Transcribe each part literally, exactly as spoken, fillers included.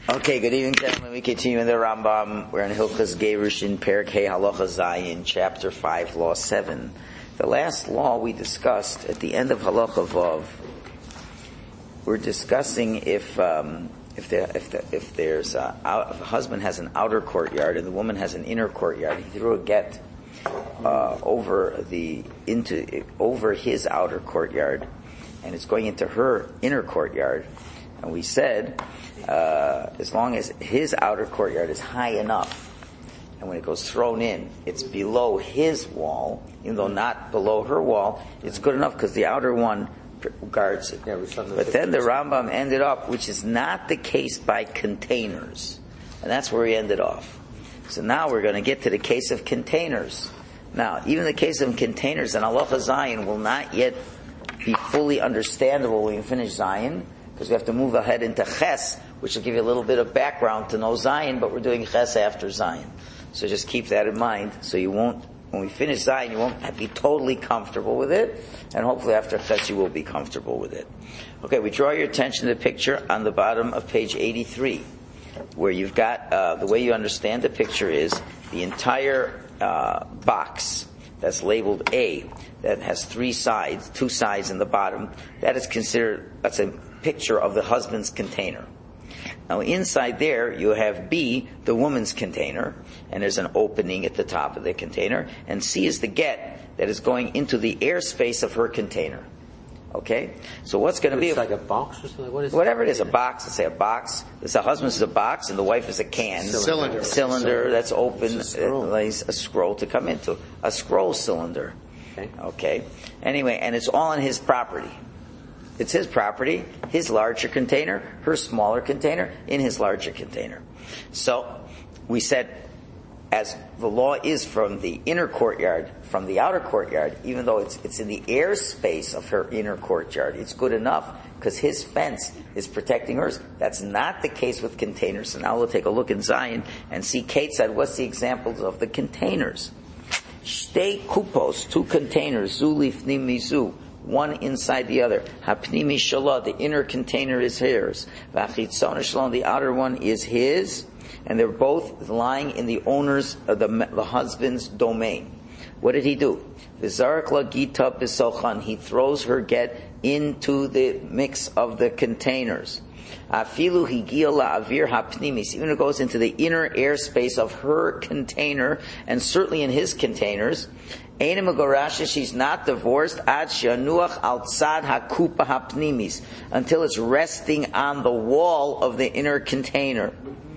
Okay, good evening, gentlemen. We continue in the Rambam. We're in Hilchas Gerushin, Perek Hey Halacha Zayin, Chapter five, Law seven. The last law we discussed at the end of Halacha Vav, we're discussing if um, if, there, if, there, if there's a, if a husband has an outer courtyard and the woman has an inner courtyard, he threw a get uh, over the into over his outer courtyard, and it's going into her inner courtyard. And we said, uh, as long as his outer courtyard is high enough, and when it goes thrown in, it's below his wall, even though not below her wall, it's good enough because the outer one guards it. Yeah, but then the Rambam ended up, which is not the case by containers. And that's where he ended off. So now we're going to get to the case of containers. Now, even the case of containers in Halacha Zayin will not yet be fully understandable when we finish Zayin, because we have to move ahead into Ches, which will give you a little bit of background to know Zayin, but we're doing Ches after Zayin. So just keep that in mind, so you won't, when we finish Zayin, you won't be totally comfortable with it, and hopefully after Ches you will be comfortable with it. Okay, we draw your attention to the picture on the bottom of page eighty-three, where you've got, uh, the way you understand the picture is, the entire uh, box that's labeled A, that has three sides, two sides in the bottom, that is considered, that's a picture of the husband's container. Now inside there you have B, the woman's container, and there's an opening at the top of the container, and C is the get that is going into the airspace of her container. Okay? So what's going to be... It's like a box or something? What is whatever it is, a box, let's say a box. The husband is a box and the wife is a can. Cylinder. Cylinder that's open, a scroll. it lays a scroll to come into. A scroll cylinder. Okay. Okay? Anyway, and it's all on his property. It's his property, his larger container, her smaller container, in his larger container. So, we said, as the law is from the inner courtyard, from the outer courtyard, even though it's it's in the airspace of her inner courtyard, it's good enough, because his fence is protecting hers. That's not the case with containers. So now we'll take a look in Zion and see, Kate said, what's the examples of the containers? Shtei kupos, two containers, zu lifnim mizu, one inside the other. Hapnimi shalah, the inner container is hers. Vachitzon shalom, the outer one is his. And they're both lying in the owner's, uh, the, the husband's domain. What did he do? V'zarak la gita b'sochan, he throws her get into the mix of the containers. Afilu higia la'avir hapnimis, even it goes into the inner airspace of her container, and certainly in his containers. Eina megorasha, she's not divorced, ad shanuach al tzad hakupa hapnimis, until it's resting on the wall of the inner container.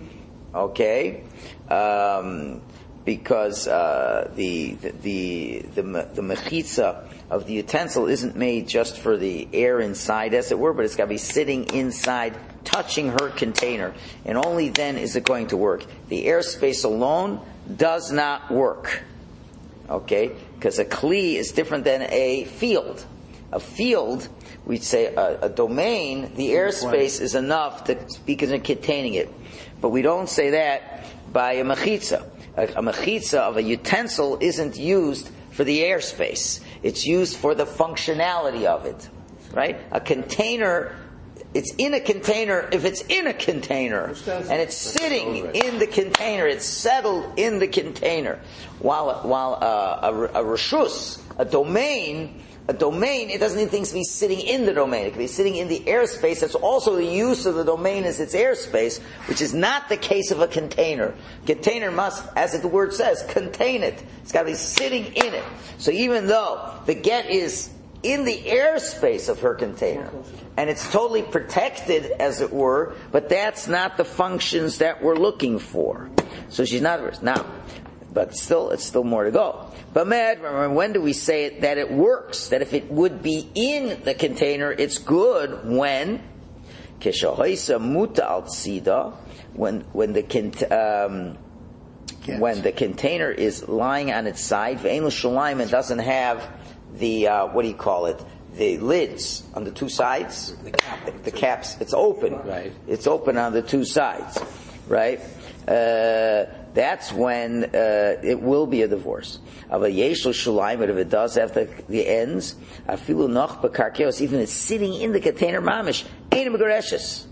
Okay, um, because uh, the the the the, the mechitza of the utensil isn't made just for the air inside, as it were, but it's got to be sitting inside, touching her container, and only then is it going to work. The airspace alone does not work. Okay, because a kli is different than a field. A field, we'd say a, a domain, the airspace is enough to be containing it. But we don't say that by a mechitza. A, a mechitza of a utensil isn't used for the airspace. It's used for the functionality of it. Right? A container, it's in a container if it's in a container. And it's sitting in the container. It's settled in the container. While, while uh, a, a reshus, a domain, a domain, it doesn't need things to be sitting in the domain. It can be sitting in the airspace. That's also the use of the domain as its airspace, which is not the case of a container. Container must, as the word says, contain it. It's got to be sitting in it. So even though the get is in the airspace of her container, and it's totally protected, as it were, but that's not the functions that we're looking for. So she's not divorced. Now, but still, it's still more to go. But remember, when do we say it, that it works? That if it would be in the container, it's good when kishahoisa muta al tzida, when when the um, when the container is lying on its side, ve'en l'shalayim, and doesn't have the uh, what do you call it? The lids on the two sides. The, cap. the, the caps. It's open. Right. It's open on the two sides. Right. Uh, that's when uh, it will be a divorce. But if it does have the, the ends, even it's sitting in the container mamish, ain't a megareshes.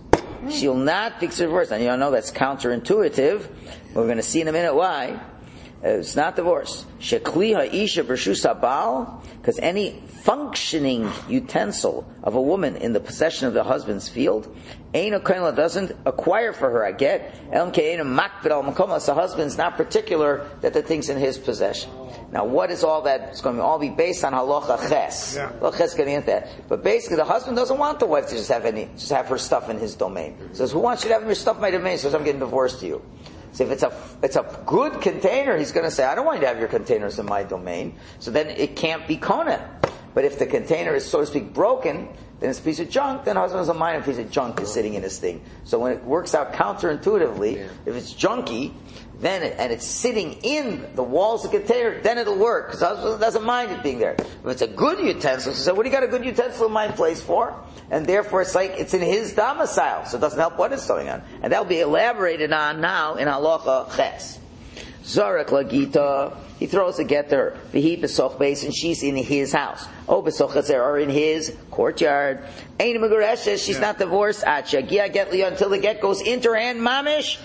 she'll not be divorced. And you all know that's counterintuitive. We're going to see in a minute why. It's not divorce. Shekli ha'isha b'rshus ha'bal, because any functioning utensil of a woman in the possession of the husband's field, Eino Kohen doesn't acquire for her a get. El Keinu makbid al makom. The husband's not particular that the thing's in his possession. Now, what is all that? It's going to all be based on halacha ches. Halacha ches getting into that. But basically, the husband doesn't want the wife to just have any, just have her stuff in his domain. He says, "Who wants you to have your stuff in my domain?" He says, "I'm getting divorced to you." So if it's a it's a good container, he's going to say, "I don't want you to have your containers in my domain." So then it can't be kohen. But if the container is, so to speak, broken, then it's a piece of junk. Then the husband doesn't mind a piece of junk is sitting in his thing. So when it works out counterintuitively, yeah. if it's junky, then it, and it's sitting in the walls of the container, then it'll work because the husband doesn't mind it being there. If it's a good utensil, he says, "What do you got a good utensil in my place for?" And therefore, it's like it's in his domicile, so it doesn't help what is going on, and that'll be elaborated on now in halacha ches. Zarek lagita, he throws a get to her. V'hi b'soch beis, and she's in his house. Oh, b'soch hatzer, or in his courtyard. Ein megureshes, she's yeah. not divorced. At shagia get li, until the get goes into her hand, mamish,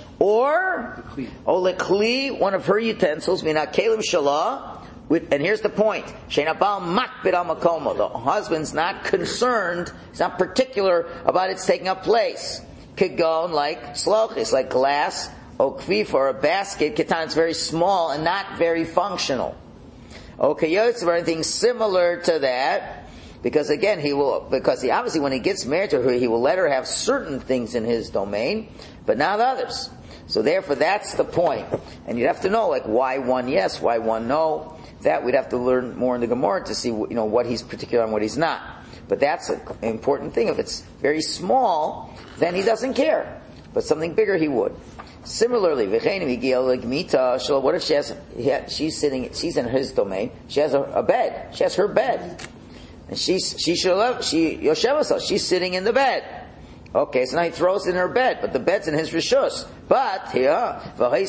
or oh lekli, one of her utensils, mina kelim shalah. With, and here's the point: Sheinabal makbid al makomo. The husband's not concerned; he's not particular about its taking up place. Could go like slochis, like glass. Okvif, or a basket, ketan, it's very small and not very functional. Okayotz, or anything similar to that, because again, he will, because he obviously when he gets married to her, he will let her have certain things in his domain, but not others. So therefore, that's the point. And you'd have to know, like, why one yes, why one no. That we'd have to learn more in the Gemara to see, you know, what he's particular and what he's not. But that's an important thing. If it's very small, then he doesn't care. But something bigger, he would. Similarly, what if she has, she's sitting, she's in his domain, she has a, a bed, she has her bed, and she's, she should she, Yoshevasa, she's sitting in the bed. Okay, so now he throws it in her bed, but the bed's in his rishus. But here,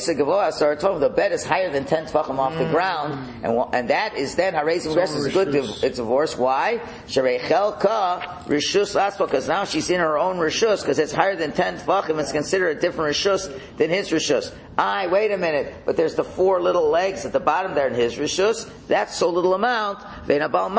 the bed is higher than ten tefachim off the ground, and and that is then harezim rest is a good it's divorce. Why? Sharechelka rishus aspa, because now she's in her own rishus, because it's higher than ten tefachim. It's considered a different rishus than his rishus. Aye, wait a minute, but there's the four little legs at the bottom there in his rishus. That's so little amount. But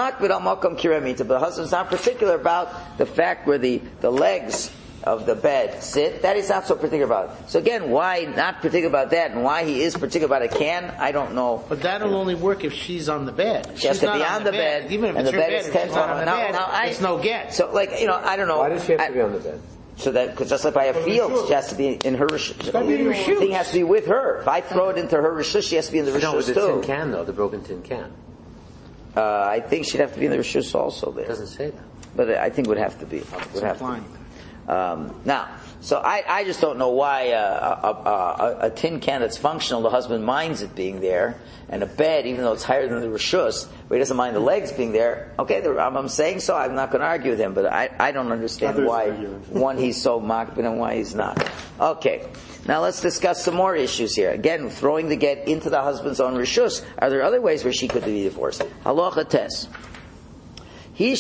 the husband's not particular about the fact where the the legs of the bed sit. That he's not so particular about. So again, why not particular about that, and why he is particular about a can, I don't know. But that'll only work if she's on the bed. She has she's to be on the bed, bed. Even if and it's the your bed, bed is if ten she's not on the now, bed, now I, it's no get. So like, you know, I don't know. Why does she have I, to be on the bed? So that, because just like by a field, she has to be in her rishus. The thing has to be with her. If I throw it into her rishus, she has to be in the rishus no, too. No, the tin can though, the broken tin can. Uh, I think she'd have to be in the rishus also there. It doesn't say that. But I think would have to be. Would have to be. Um, now, so I, I just don't know why uh, a, a, a, a tin can that's functional, the husband minds it being there, and a bed, even though it's higher than the rishus, but he doesn't mind the legs being there. Okay, the, I'm, I'm saying so. I'm not going to argue with him, but I, I don't understand why one he's so mocked, and one he's not. Okay, now let's discuss some more issues here. Again, throwing the get into the husband's own rishus. Are there other ways where she could be divorced? Halacha tes. The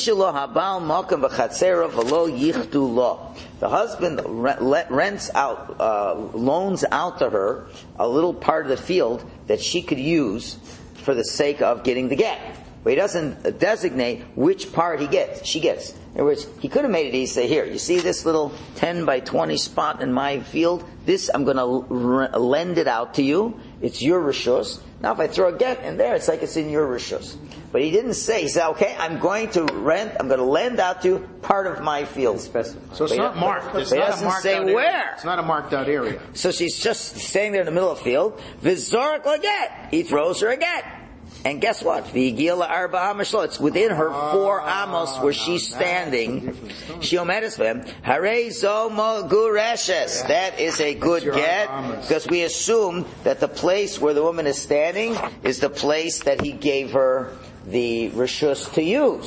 husband rents out, uh, loans out to her a little part of the field that she could use for the sake of getting the get. But he doesn't designate which part he gets, she gets. In other words, he could have made it easy, say, here, you see this little ten by twenty spot in my field? This, I'm going to l- lend it out to you. It's your rishus. Now if I throw a get in there, it's like it's in your rishus. But he didn't say, he said, okay, I'm going to rent, I'm going to lend out to you part of my field. So it's but not marked. It's but not he doesn't a marked say out where. Area. It's not a marked out area. So she's just standing there in the middle of the field. V'zorak laget. He throws her a get. And guess what? V'yigila arba amashlo. It's within her four amos where she's standing. She omedes them. Harei zo mogureshes. That is a good get, because we assume that the place where the woman is standing is the place that he gave her the rishus to use.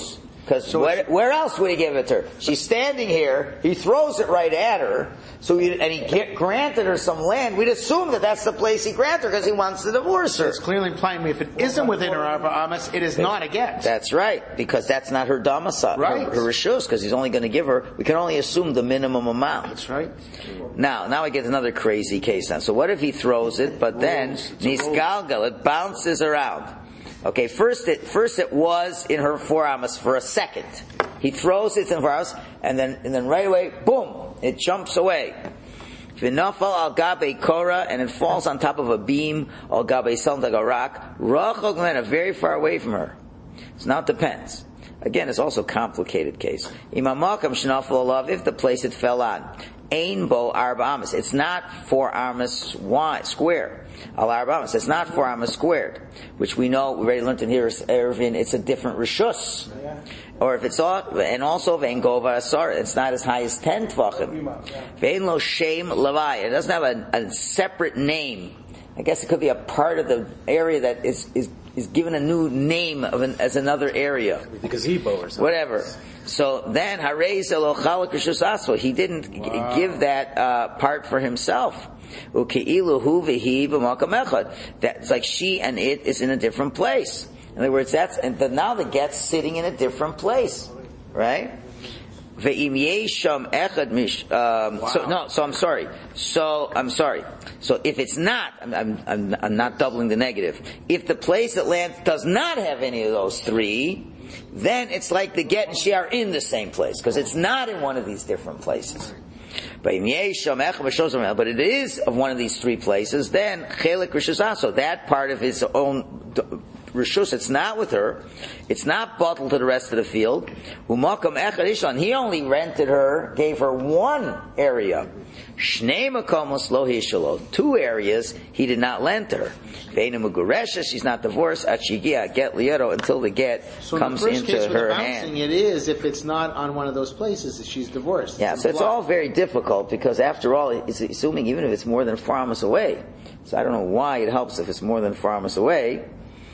Because where, where else would he give it to her? She's standing here. He throws it right at her. So he, and he get, granted her some land. We'd assume that that's the place he granted her because he wants to divorce her. It's clearly implying me if it isn't within her Arba Amas, it is not a get. That's right, because that's not her domicile, right. her, her rishus, because he's only going to give her. We can only assume the minimum amount. That's right. Now, now we get another crazy case now. So what if he throws it, but then nisgalgal, it bounces around. Okay, first it first it was in her forearms for a second. He throws it in her house, and then and then right away, boom, it jumps away. V'nafal al gabe kora, and it falls on top of a beam, al gabe selm like a rock, rachok mena, very far away from her. So now it depends. Again, it's also a complicated case. Imamakam shnafal alav, if the place it fell on, ein bo arba amas, it's not four amas wide, square. Al arba amas, it's not four amas squared, which we know, we already learned in here, Erevin, it's a different rishus. Or if it's all, and also vein gova asar, it's not as high as ten tvachim. Vein lo shem levai, it doesn't have a, a separate name. I guess it could be a part of the area that is is, is given a new name of an, as another area. The gazebo or something. Whatever. So then harei zelo chalak rishus asvo. He didn't wow. g- give that uh, part for himself. Ukeilu hu v'hi b'makam echad. That's like she and it is in a different place. In other words, that's and the, now the get's sitting in a different place, right? Ve'im yesham echad mish. Um, wow. So no, so I'm sorry. So I'm sorry. So if it's not, I'm, I'm, I'm, I'm not doubling the negative. If the place that lands does not have any of those three, then it's like the get and she are in the same place because it's not in one of these different places. But it is of one of these three places, then chelik rishus, so that part of his own rishus, it's not with her, it's not bottled to the rest of the field. Umakam echad ishlan, he only rented her, gave her one area. Shnei makomos lo hishalo, two areas he did not lend to her. Ve'ena muguresha, she's not divorced. Achigia get liero, until the get so comes in the first into case her with hand. Bouncing, it is if it's not on one of those places that she's divorced. Yeah, so it's all very difficult because after all, it's assuming even if it's more than four amas away. So I don't know why it helps if it's more than four amas away.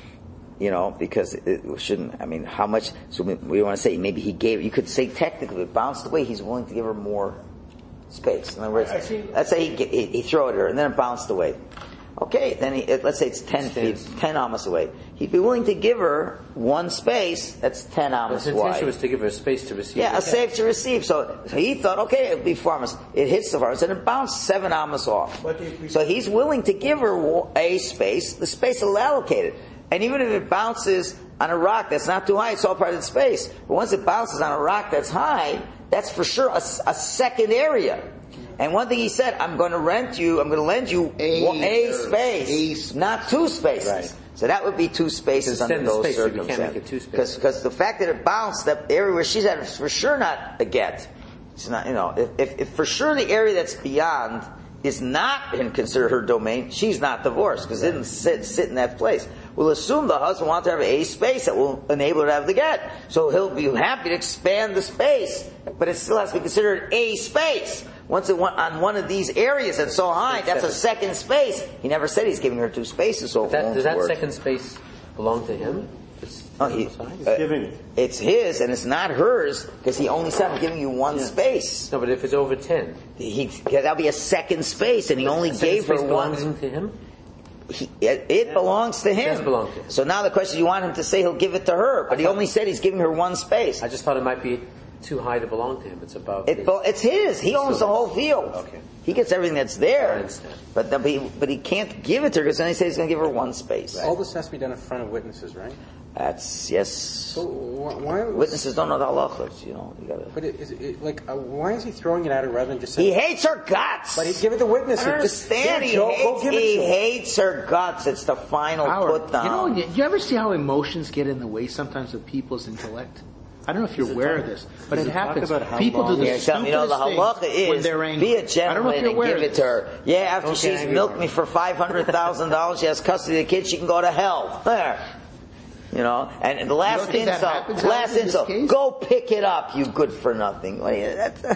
You know, because it shouldn't, I mean, how much, so we, we want to say maybe he gave, you could say technically it bounced away, he's willing to give her more space. In other words, let's say he, he, he threw it at her and then it bounced away. Okay, then he, let's say it's ten feet, ten amas away. He'd be willing to give her one space that's ten amas wide. His intention was to give her space to receive. Yeah, a safe to receive. So, so he thought, okay, it'll be four amas. It hits the farmers and it bounced seven amas off. So he's willing to give her a space, the space will allocate it. And even if it bounces on a rock that's not too high, it's all part of the space. But once it bounces on a rock that's high, that's for sure a, a second area. And one thing he said, I'm going to rent you, I'm going to lend you a, a space, a not two spaces. Right. So that would be two spaces under those space, circumstances. Because the fact that it bounced, that area where she's at is for sure not a get. It's not, you know, if, if, if for sure the area that's beyond is not in consider her domain, she's not divorced because it didn't sit, sit in that place. We'll assume the husband wants to have a space that will enable her to have the get. So he'll be happy to expand the space, but it still has to be considered a space. Once it went on one of these areas that's so high, that's a second space. He never said he's giving her two spaces, so it that, won't does that work. second space belong to him? Oh, he, uh, giving it. It's his, and it's not hers, because he only said, I'm giving you one yeah. space. No, but if it's over ten? He, that'll be a second space, and he only gave her one. Belongs to him? He, it, it yeah. belongs to him. It does belong to him. So now the question is, you want him to say he'll give it to her, but I he only said he's giving her one space. I just thought it might be too high to belong to him. It's above. It, it's his. He owns so the whole field. Okay. He gets everything that's there. I understand. But the, but, he, but he can't give it to her because then he says he's going to give her one space. Right. All this has to be done in front of witnesses, right? That's yes. So why was, witnesses don't know the halachas, you know. You gotta. But it, is it, like, uh, why is he throwing it at her rather than just saying? He hates her guts. But he'd give it to witnesses. I don't understand. He, hates, he hates her guts. It's the final Howard, put down. You know, you ever see how emotions get in the way sometimes of people's intellect? I don't know if you're aware of this, but it happens. People do the yeah, stupidest you know, the halacha is when they're angry. Be a gentleman and give it to her. Yeah, after don't she's milked me for five hundred thousand dollars, she has custody of the kid, she can go to hell. There. You know, and the last insult, last insult, go pick it up, you good for nothing.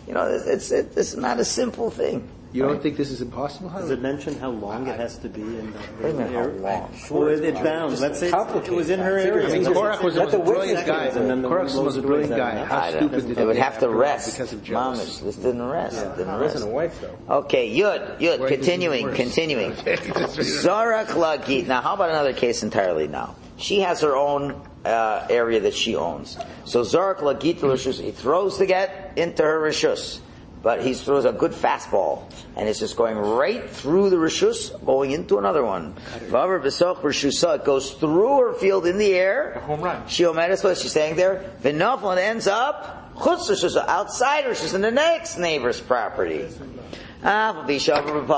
You know, it's, it's, it's not a simple thing. You don't think this is impossible? Does it mention how long it has to be in the Wait a minute, how long? Well, it- it's bound. Let's say it's- it was in her area. I mean, Korach was, Let was the a brilliant witness guy. and then the Korach one was a blows brilliant the guy. breeze How I stupid don't, did they would they have to after all rest. because of Mamish, jealousy? this didn't rest. Yeah, Didn't it rest. wasn't a wife though. Okay, Yud, Yud, Wait, this is continuing, worse. continuing. Okay, that's right. Zorak Lagit. Now, how about another case entirely now? She has her own uh, area that she owns. So Zorak Lagit Rishus, he throws the get into her Rishus. But he throws a good fastball, and it's just going right through the Rishus, going into another one. Vavar B'soch Rishusa, it goes through her field in the air. A home run. She omedes, what she's saying there. V'nafel, and ends up Chutz Rishusa, outside Rishus, in the next neighbor's property. Ah, even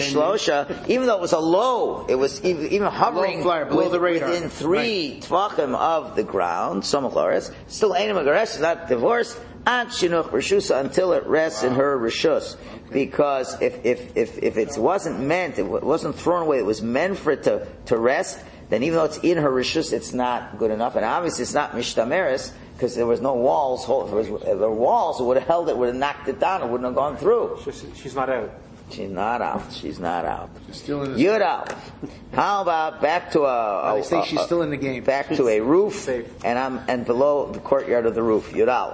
though it was a low, it was even, even hovering Low flyer, below with- the radar. within three tvachim of the ground, Somachloris, still Einim Agaresh is not divorced, Ant Shinuch Rishusa, until it rests in her Rishus. Because if, if, if, if it wasn't meant, it wasn't thrown away, it was meant for it to, to rest, then even though it's in her Rishus, it's not good enough. And obviously it's not Mishtameres, because there was no walls. If, it was, if there were walls, it would have held it, would have knocked it down, it wouldn't have gone through. She's, she's not out. She's not out. She's not out. She's still in the Yud out. How about back to a, They a, say a- she's still in the game. back to a roof, Safe. and I'm and below the courtyard of the roof. Yud out.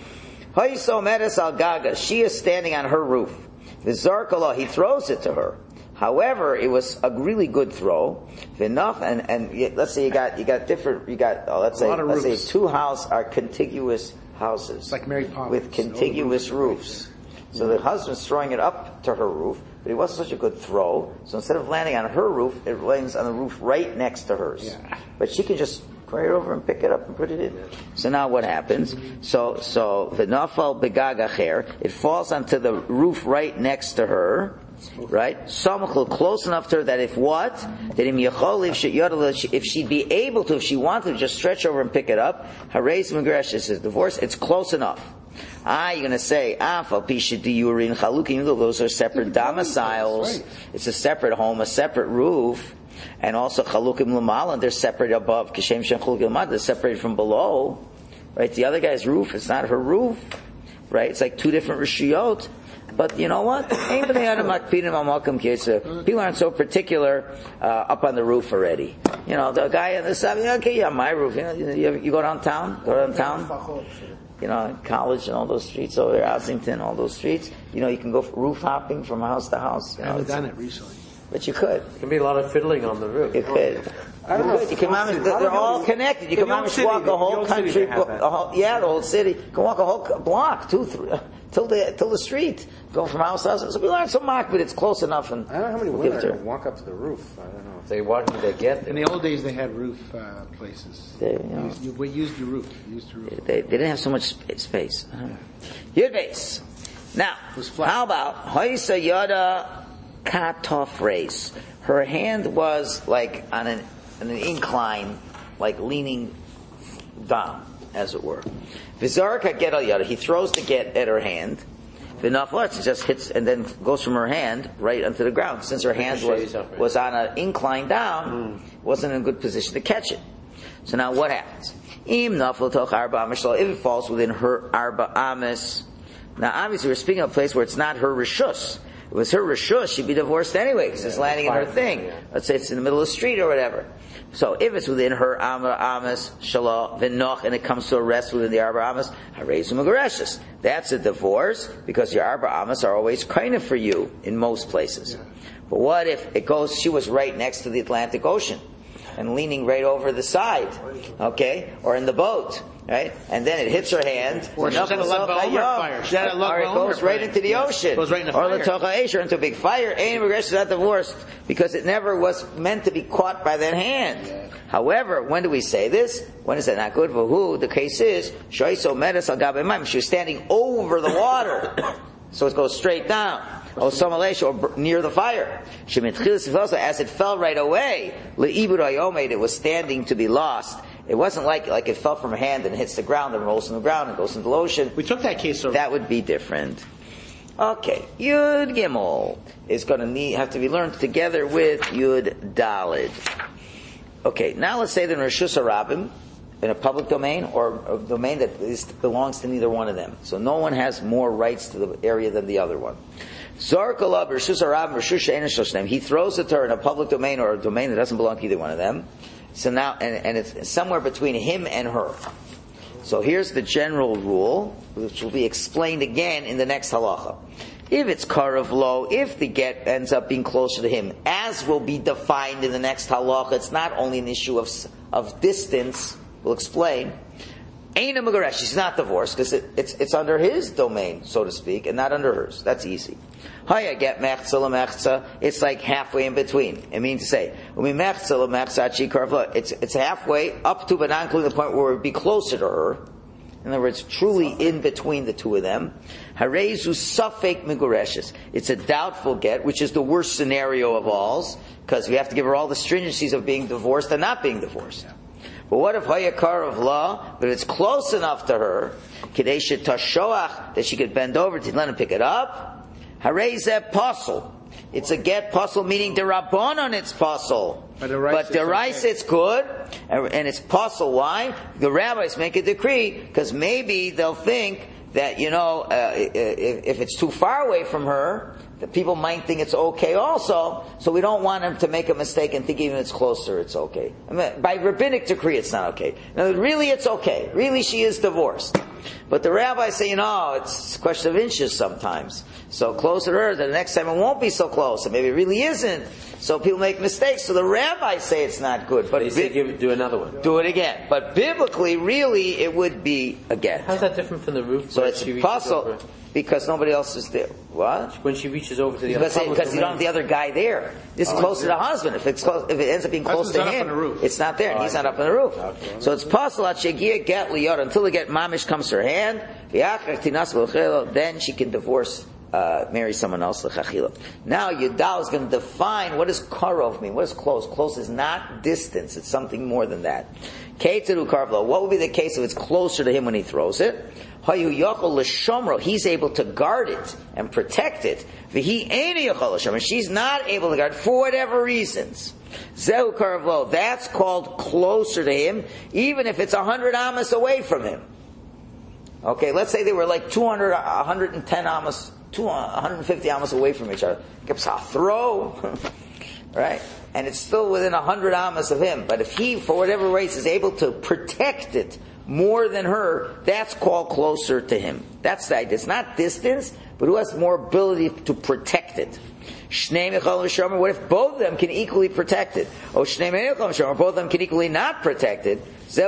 Hoiso medes al gaga. She is standing on her roof. V'zarkala, he throws it to her. However, it was a really good throw. Enough, and and y- let's say you got you got different. You got oh, let's A say lot of let's roofs. say two houses are contiguous houses, like Mary Poppins. with contiguous All the roofs. So the husband's throwing it up to her roof, but it wasn't such a good throw. So instead of landing on her roof, it lands on the roof right next to hers. Yeah. But she can just go right over and pick it up and put it in. So now what happens? So so the nafal begagacher, it falls onto the roof right next to her. Right? Samachal, close enough to her that if what? That im yachol, if she, if she'd be able to, if she wanted to just stretch over and pick it up, hareis migresh, is divorce, it's close enough. Ah, you're going to say, ah, falpisha diurin chalukim, even though those are separate domiciles, Right. it's a separate home, a separate roof, and also chalukim l'mal, and they're separated above, kishem shem chalukim l'mal, they're separated from below, right? The other guy's roof, it's not her roof, right? It's like two different rishiyot. But you know what? People aren't so particular uh, up on the roof already. You know, the guy on the side, okay, yeah, my roof. You know, you, you go downtown, go downtown. You know, college and all those streets over there, Ossington, all those streets. You know, you can go roof hopping from house to house. You I know, haven't it's- done it recently. but you could. There can be a lot of fiddling on the roof. You could. I don't You know. could. You can manage, they're all connected. You In can the old manage to city, walk the- a whole the old city country, they have that. a whole, yeah, the whole city. You can walk a whole block, two, three, till the till the street, go from house to house. So people aren't so mocked, but it's close enough. And I don't know how many we'll women give are it going to to walk up to the roof. I don't know. If they want them, they get In them. the old days, they had roof uh, places. They, you know, You, you used your roof. You used your roof. they, they didn't have so much spa- space. Yud base. Now, was flat. how about Hoisa Yada Katof race? Her hand was like on an, on an incline, like leaning down, as it were. Vizarka get al Yada. He throws the get at her hand. V'naflets, it just hits and then goes from her hand right onto the ground. Since her hand was, was on an incline down, wasn't in a good position to catch it. So now what happens? Im nafel toch arba amis, if it falls within her arba amis. Now obviously we're speaking of a place where it's not her rishus. If it was her rishus, she'd be divorced anyway because it's landing in her thing. Let's say it's in the middle of the street or whatever. So if it's within her arba amis, shalah, v'noch, and it comes to a rest within the arba amis, harezu magareshes. That's a divorce because your arba amis are always kind of for you in most places. But what if it goes, she was right next to the Atlantic Ocean and leaning right over the side, okay, or in the boat, right, and then it hits her hand, Or she's at a Lag BaOmer fire. She's at a Lag or it BaOmer goes right fire. into the Yeah. ocean, Goes right in the or fire. the Tocha Eish, or into a big fire. Any regression is not divorced because it never was meant to be caught by that hand. Yeah. However, when do we say this? When is it not good? For who? The case is Shoiso Medes al Gabe Maim. She was standing over the water, so it goes straight down. O Somalesh, or near the fire. As it fell right away, Le'ibur Ayomed, it was standing to be lost. It wasn't like like it fell from her hand and hits the ground and rolls on the ground and goes into the ocean. We took that case over. That would be different. Okay, Yud Gimel is going to need have to be learned together with Yud Dalid. Okay, now let's say that in Rishus Harabim, in a public domain or a domain that is, belongs to neither one of them. So no one has more rights to the area than the other one. He throws it to her in a public domain or a domain that doesn't belong to either one of them. So now, and, and it's somewhere between him and her. So here's the general rule, which will be explained again in the next halacha. If it's karav lo, if the get ends up being closer to him, as will be defined in the next halacha, it's not only an issue of of distance. We'll explain. Ain't a megaresh. She's not divorced because it, it's it's under his domain, so to speak, and not under hers. That's easy. Haya get mechza lemechza. It's like halfway in between. It means to say, when we mechza lemechza chi karav lo, it's it's halfway up to, but not including the point where it would be closer to her. In other words, truly in between the two of them. Harezu safek megureshes. It's a doubtful get, which is the worst scenario of all, because we have to give her all the stringencies of being divorced and not being divorced. But what if hayakar of law, but it's close enough to her, kadesha tashoach, that she could bend over to let him pick it up? Harezeh pasul. It's a get pasul, meaning the rabbanon it's pasul. But the rice it's good, and it's pasul. Why? The rabbis make a decree, because maybe they'll think that, you know, uh, if, if it's too far away from her, that people might think it's okay also, so we don't want them to make a mistake and think even if it's closer, it's okay. I mean, by rabbinic decree, it's not okay. Now, really, it's okay. Really, she is divorced. But the rabbis say, you know, it's a question of inches sometimes. So closer to her, the next time it won't be so close, and maybe it really isn't. So people make mistakes, so the rabbis say it's not good. But they say give, do another one. Do it again. But biblically, really, it would be a get. How's that different from the roof? So it's possible. Because nobody else is there. What? When she reaches over to the because other Because you don't have the other guy there. This is oh, closer to the husband. If it's close, if it ends up being close to him, it's not there. And he's not up on the roof. Okay. So it's possible that Shegia get liyot until the get mamish comes to her hand. Then she can divorce, uh, marry someone else. Now Yudal is going to define what does karov mean. What is close? Close is not distance. It's something more than that. What would be the case if it's closer to him when he throws it? He's able to guard it and protect it. She's not able to guard it for whatever reasons. That's called closer to him, even if it's a hundred amas away from him. Okay, let's say they were like two hundred, one hundred ten amas, one hundred fifty amas away from each other. Gives a throw, right? And it's still within a hundred amas of him. But if he, for whatever reason, is able to protect it more than her, that's called closer to him. That's the idea. It's not distance, but who has more ability to protect it? What if both of them can equally protect it? Or both of them can equally not protect it?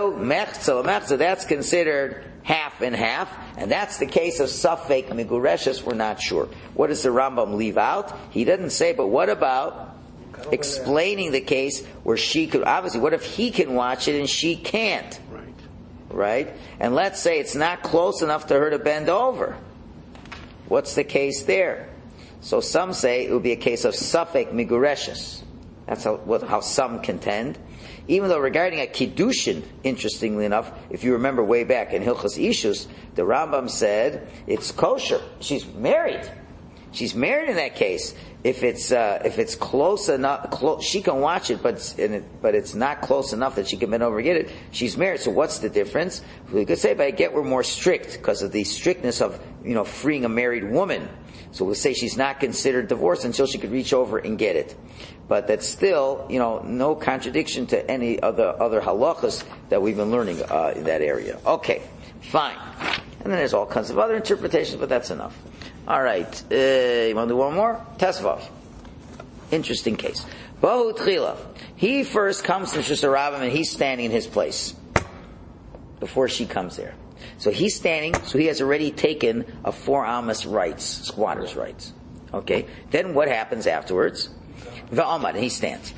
That's considered half and half, and that's the case of Safek Migureshes. We're not sure. What does the Rambam leave out? He doesn't say, but what about explaining the case where she could, obviously, what if he can watch it and she can't? Right? And let's say it's not close enough to her to bend over. What's the case there? So some say it would be a case of Safek Migureshes. That's how, what, how some contend. Even though regarding a Kiddushin, interestingly enough, if you remember way back in Hilchos Ishus, the Rambam said it's kosher. She's married. She's married in that case. If it's uh, if it's close enough, clo- she can watch it, but it's, in it, but it's not close enough that she can bend over and get it. She's married, so what's the difference? We could say, but I get we're more strict because of the strictness of, you know, freeing a married woman. So we'll say she's not considered divorced until she could reach over and get it. But that's still, you know, no contradiction to any other other halachas that we've been learning uh, in that area. Okay, fine. And then there's all kinds of other interpretations, but that's enough. All right, uh, you want to do one more? Tesvav. Interesting case. Bahu Tchila. He first comes to Shusar Rabbim and he's standing in his place before she comes there. So he's standing, so he has already taken a four amas rights, squatter's rights. Okay? Then what happens afterwards? Va'amad, and he stands.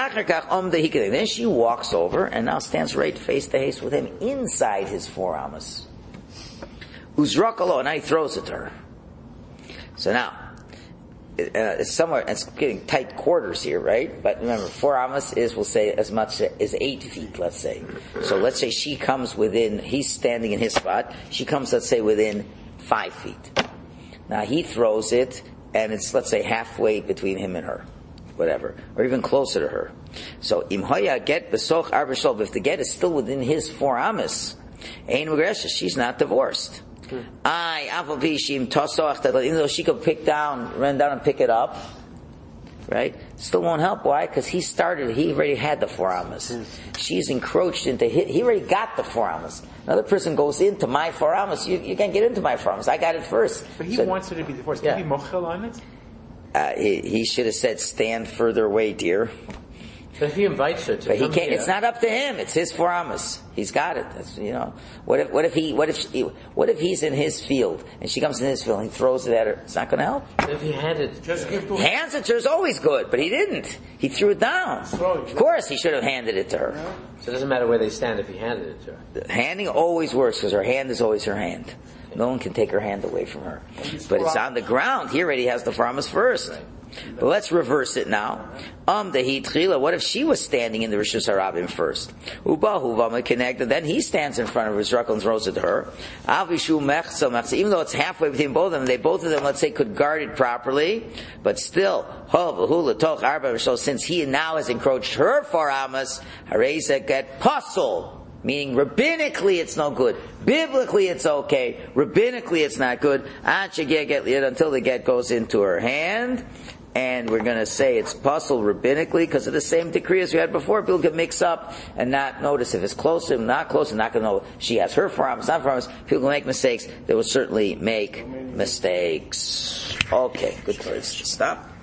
Then she walks over and now stands right face to face with him inside his four amas. Uzrakalo, and now he throws it to her. So now, uh, it's somewhere, it's getting tight quarters here, right? But remember, four amas is, we'll say, as much as eight feet, let's say. So let's say she comes within, he's standing in his spot, she comes, let's say, within five feet. Now he throws it, and it's, let's say, halfway between him and her. whatever, or even closer to her. So im hoya get besoch arba shol, if the get is still within his four amas, ein regresha, she's not divorced. I afal pishim tosoch, even though she could pick down, run down and pick it up, right? Still won't help. Why? Because he started, he already had the four amas. She's encroached into his, he already got the four amas. Another person goes into my four amas, you, you can't get into my four amas. I got it first. But he so, wants her to be divorced. Yeah. Can he be mochel on it? Uh, he, he should have said, stand further away, dear. But if he invites her to But he come can't, here, it's not up to him. It's his four amas. He's got it. That's, you know, what if, what if he, what if she, what if he's in his field and she comes in his field and he throws it at her? It's not going to help. if he handed, Just give to her. Hands it to her is always good, but he didn't. He threw it down. Of course, he should have handed it to her. so it doesn't matter where they stand if he handed it to her. Handing always works because her hand is always her hand. No one can take her hand away from her. But it's on the ground. He already has the promise first. But let's reverse it now. Um, the hitchila. What if she was standing in the Rishus Harabim first? Uba huva connected. Then he stands in front of her, Zrak and throws it to her. Avishu mechza mechza. Even though it's halfway between both of them, they both of them, let's say, could guard it properly. But still, since he now has encroached her four amas, hareza get puzzled. Meaning, rabbinically it's no good. Biblically it's okay. Rabbinically it's not good. Until the get goes into her hand. And we're going to say it's puzzled rabbinically because of the same decree as we had before. People can mix up and not notice if it's close to him, not close, and not going to know she has her promise, not promise. People can make mistakes. They will certainly make mistakes. Okay, good place to stop.